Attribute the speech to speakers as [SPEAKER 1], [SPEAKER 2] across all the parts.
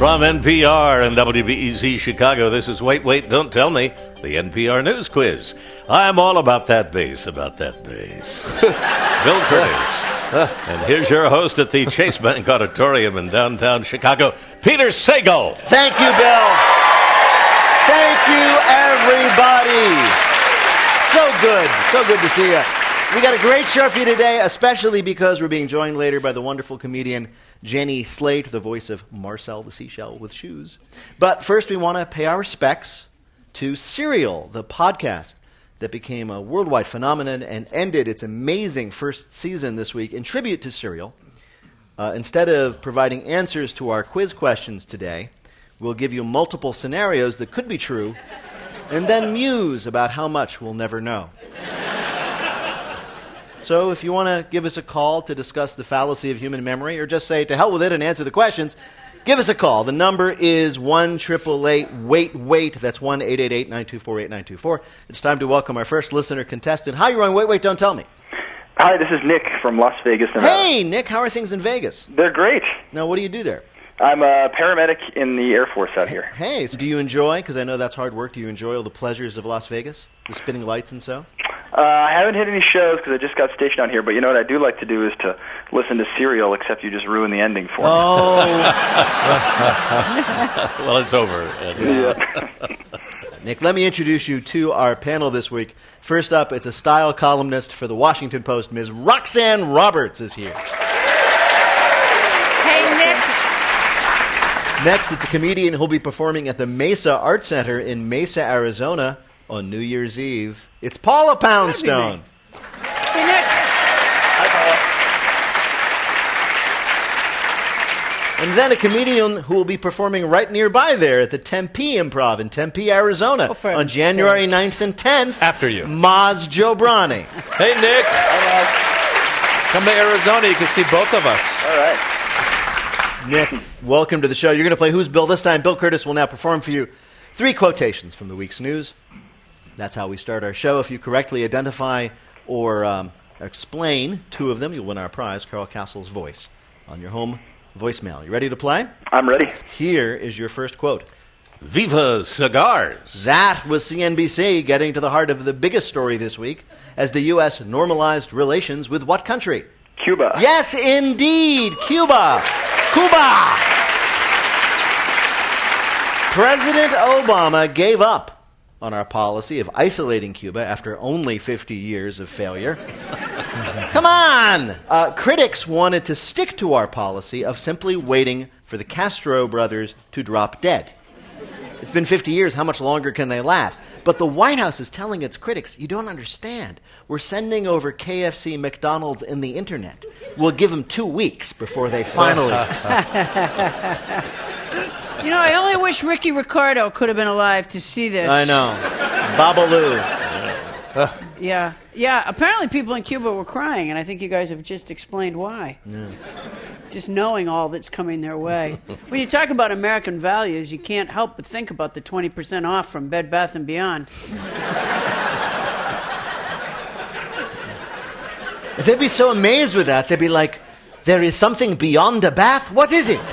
[SPEAKER 1] From NPR and WBEZ Chicago, this is Wait, Wait, Don't Tell Me, the NPR News Quiz. I'm all about that bass. Bill Curtis. And here's your host at the Chase Bank Auditorium in downtown Chicago, Peter Sagal.
[SPEAKER 2] Thank you, Bill. Thank you, everybody. So good to see you. We got a great show for you today, especially because we're being joined later by the wonderful comedian Jenny Slate, the voice of Marcel the Seashell with Shoes. But first, we want to pay our respects to Serial, the podcast that became a worldwide phenomenon and ended its amazing first season this week. In tribute to Serial, instead of providing answers to our quiz questions today, we'll give you multiple scenarios that could be true and then muse about how much we'll never know. So if you want to give us a call to discuss the fallacy of human memory, or just say to hell with it and answer the questions, give us a call. The number is 1-888-WAIT-WAIT. That's 1-888-924-8924. It's time to welcome our first listener contestant. Hi, you're on Wait, Wait, Don't Tell Me.
[SPEAKER 3] Hi, this is Nick from Las Vegas, Nevada.
[SPEAKER 2] Hey, Nick, how are things in Vegas?
[SPEAKER 3] They're great.
[SPEAKER 2] Now, what do you do there?
[SPEAKER 3] I'm a paramedic in the Air Force out here.
[SPEAKER 2] Hey, so do you enjoy, because I know that's hard work, do you enjoy all the pleasures of Las Vegas? The spinning lights and so?
[SPEAKER 3] I haven't hit any shows because I just got stationed out here, but you know what I do like to do is to listen to Serial, except you just ruined the ending for me.
[SPEAKER 2] Oh.
[SPEAKER 1] Well, it's over.
[SPEAKER 3] Yeah.
[SPEAKER 2] Nick, let me introduce you to our panel this week. First up, it's a style columnist for the Washington Post. Ms. Roxanne Roberts is here.
[SPEAKER 4] Hey, Nick.
[SPEAKER 2] Next, it's a comedian who'll be performing at the Mesa Art Center in Mesa, Arizona on New Year's Eve. It's Paula Poundstone.
[SPEAKER 4] Hey, Nick.
[SPEAKER 3] Hi,
[SPEAKER 2] And then a comedian who will be performing right nearby there at the Tempe Improv in Tempe, Arizona on January 9th and 10th.
[SPEAKER 1] After you.
[SPEAKER 2] Maz Jobrani.
[SPEAKER 5] Hey, Nick. Come to Arizona. You can see both of us.
[SPEAKER 3] All right.
[SPEAKER 2] Nick, welcome to the show. You're going to play Who's Bill this time. Bill Curtis will now perform for you 3 quotations from the week's news. That's how we start our show. If you correctly identify or explain 2 of them, you'll win our prize, Carl Castle's voice, on your home voicemail. You ready to play?
[SPEAKER 3] I'm ready.
[SPEAKER 2] Here is your first quote.
[SPEAKER 1] Viva Cigars.
[SPEAKER 2] That was CNBC getting to the heart of the biggest story this week as the U.S. normalized relations with what country?
[SPEAKER 3] Cuba.
[SPEAKER 2] Yes, indeed, Cuba. Cuba! President Obama gave up on our policy of isolating Cuba after only 50 years of failure. Come on! Critics wanted to stick to our policy of simply waiting for the Castro brothers to drop dead. It's been 50 years. How much longer can they last? But the White House is telling its critics, you don't understand. We're sending over KFC, McDonald's, and the Internet. We'll give them 2 weeks before they finally...
[SPEAKER 4] You know, I only wish Ricky Ricardo could have been alive to see this.
[SPEAKER 2] I know. Babalu.
[SPEAKER 4] Yeah. Apparently people in Cuba were crying, and I think you guys have just explained why.
[SPEAKER 2] Yeah.
[SPEAKER 4] Just knowing all that's coming their way. When you talk about American values, you can't help but think about the 20% off from Bed Bath & Beyond.
[SPEAKER 2] They'd be so amazed with that. They'd be like, there is something beyond the bath? What is it?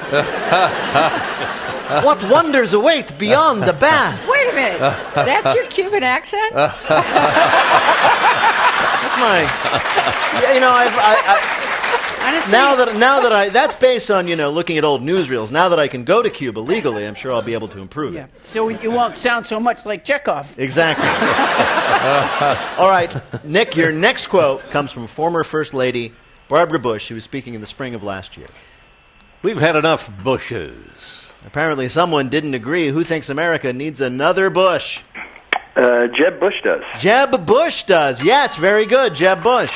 [SPEAKER 2] What wonders await beyond the bath?
[SPEAKER 6] Wait a minute. That's your Cuban accent?
[SPEAKER 2] That's my... You know, that's based on, looking at old newsreels. Now that I can go to Cuba legally, I'm sure I'll be able to improve it.
[SPEAKER 4] So you won't sound so much like Chekhov.
[SPEAKER 2] Exactly. All right, Nick, your next quote comes from former First Lady Barbara Bush, who was speaking in the spring of last year.
[SPEAKER 1] We've had enough Bushes.
[SPEAKER 2] Apparently someone didn't agree. Who thinks America needs another Bush?
[SPEAKER 3] Jeb Bush does.
[SPEAKER 2] Jeb Bush does. Yes, very good, Jeb Bush.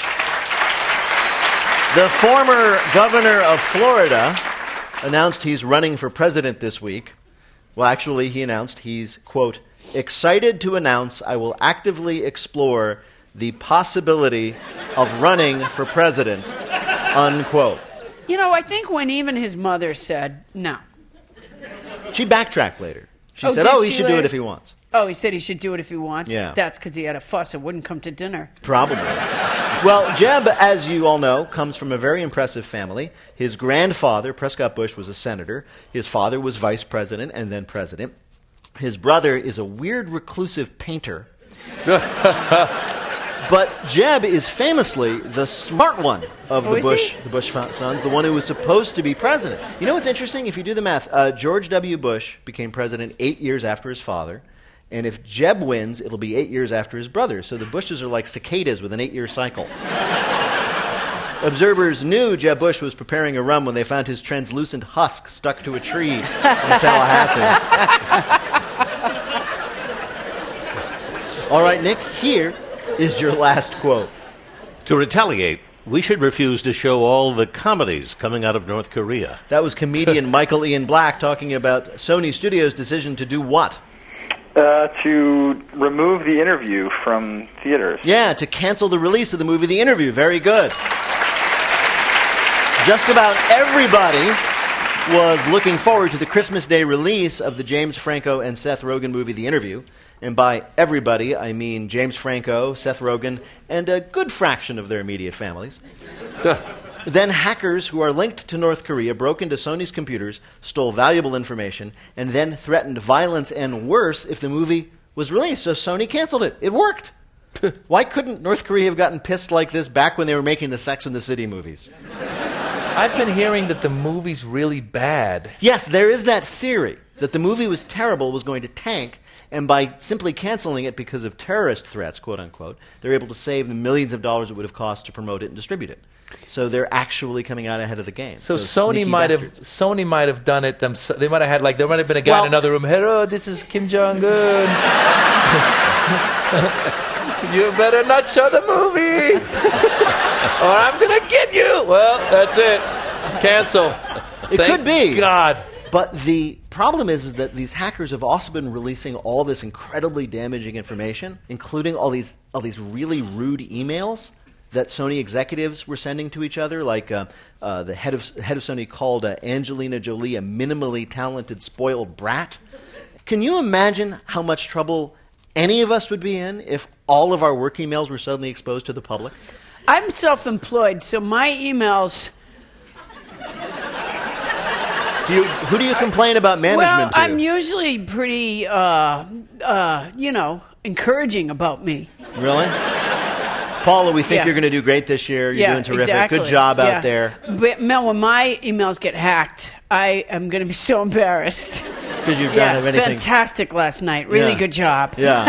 [SPEAKER 2] The former governor of Florida announced he's running for president this week. Well, actually, he announced he's, quote, excited to announce I will actively explore the possibility of running for president, unquote.
[SPEAKER 4] You know, I think when even his mother said no.
[SPEAKER 2] She backtracked later. She said, he should do it if he wants.
[SPEAKER 4] Oh, he said he should do it if he wants?
[SPEAKER 2] Yeah.
[SPEAKER 4] That's because he had a fuss and wouldn't come to dinner.
[SPEAKER 2] Probably. Well, Jeb, as you all know, comes from a very impressive family. His grandfather, Prescott Bush, was a senator. His father was vice president and then president. His brother is a weird, reclusive painter. But Jeb is famously the smart one of the Bush sons, the one who was supposed to be president. You know what's interesting? If you do the math, George W. Bush became president 8 years after his father. And if Jeb wins, it'll be 8 years after his brother. So the Bushes are like cicadas with an 8-year cycle. Observers knew Jeb Bush was preparing a run when they found his translucent husk stuck to a tree in Tallahassee. All right, Nick, here is your last quote.
[SPEAKER 1] To retaliate, we should refuse to show all the comedies coming out of North Korea.
[SPEAKER 2] That was comedian Michael Ian Black talking about Sony Studios' decision to do what?
[SPEAKER 3] To remove The Interview from theaters.
[SPEAKER 2] Yeah, to cancel the release of the movie The Interview. Very good. Just about everybody was looking forward to the Christmas Day release of the James Franco and Seth Rogen movie The Interview. And by everybody, I mean James Franco, Seth Rogen, and a good fraction of their immediate families. Then hackers who are linked to North Korea broke into Sony's computers, stole valuable information, and then threatened violence and worse if the movie was released. So Sony canceled it. It worked. Why couldn't North Korea have gotten pissed like this back when they were making the Sex and the City movies?
[SPEAKER 5] I've been hearing that the movie's really bad.
[SPEAKER 2] Yes, there is that theory that the movie was terrible, was going to tank, and by simply canceling it because of terrorist threats, quote unquote, they're able to save the millions of dollars it would have cost to promote it and distribute it. So they're actually coming out ahead of the game.
[SPEAKER 5] So Sony might have done it themselves. They might have had there might have been a guy in another room. Hello, this is Kim Jong-un. You better not show the movie, or I'm gonna get you. Well, that's it. Cancel.
[SPEAKER 2] It could be.
[SPEAKER 5] God.
[SPEAKER 2] But the problem is that these hackers have also been releasing all this incredibly damaging information, including all these really rude emails that Sony executives were sending to each other, like the head of Sony called Angelina Jolie a minimally talented, spoiled brat. Can you imagine how much trouble any of us would be in if all of our work emails were suddenly exposed to the public?
[SPEAKER 4] I'm self-employed, so my emails...
[SPEAKER 2] Who do you complain about management to?
[SPEAKER 4] Well, I'm usually pretty, encouraging about me.
[SPEAKER 2] Really? Paula, we think you're going to do great this year. You're doing terrific.
[SPEAKER 4] Exactly.
[SPEAKER 2] Good job out there.
[SPEAKER 4] But Mel, when my emails get hacked, I am going to be so embarrassed.
[SPEAKER 2] Because you don't have anything.
[SPEAKER 4] Fantastic last night. Really good job.
[SPEAKER 2] Yeah.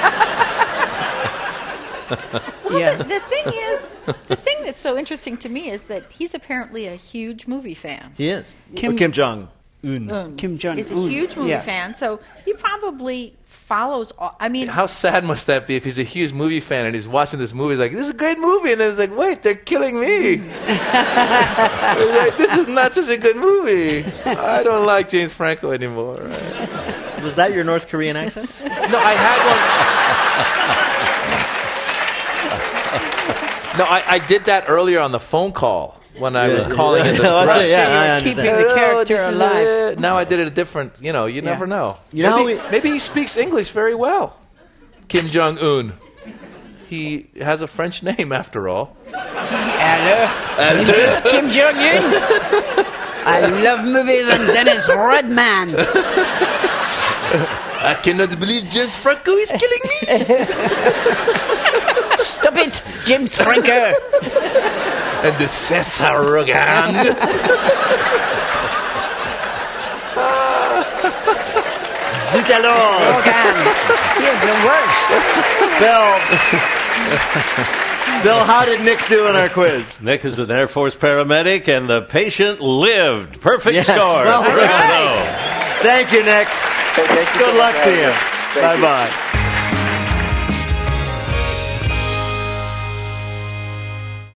[SPEAKER 6] Well, the thing that's so interesting to me is that he's apparently a huge movie fan.
[SPEAKER 2] He is. Kim Jong-un.
[SPEAKER 4] Kim Jong-un.
[SPEAKER 6] He's a huge movie fan, so he probably follows all, I mean...
[SPEAKER 5] How sad must that be if he's a huge movie fan and he's watching this movie, he's like, this is a great movie, and then he's like, wait, they're killing me. Like, this is not such a good movie. I don't like James Franco anymore. Right?
[SPEAKER 2] Was that your North Korean accent?
[SPEAKER 5] No, I had one... No, I did that earlier on the phone call when I was calling in the threat.
[SPEAKER 4] Keeping the character alive.
[SPEAKER 5] Now I did it a different, you never know. Maybe he speaks English very well. Kim Jong-un. He has a French name, after all.
[SPEAKER 4] Hello. This is Kim Jong-un. I love movies and Dennis Rodman.
[SPEAKER 5] I cannot believe James Franco is killing me.
[SPEAKER 4] Stop it, James Franco.
[SPEAKER 5] And the Seth Rogen.
[SPEAKER 2] Zut alors.
[SPEAKER 4] Rogen. He is the worst.
[SPEAKER 2] Bill, how did Nick do in our quiz?
[SPEAKER 1] Nick is an Air Force paramedic, and the patient lived. Perfect score.
[SPEAKER 2] Well,
[SPEAKER 1] Right.
[SPEAKER 2] Thank you, Nick.
[SPEAKER 3] Hey, thank you
[SPEAKER 2] Good
[SPEAKER 3] so
[SPEAKER 2] luck
[SPEAKER 3] much,
[SPEAKER 2] to you.
[SPEAKER 3] guys. Thank you.
[SPEAKER 2] Bye-bye.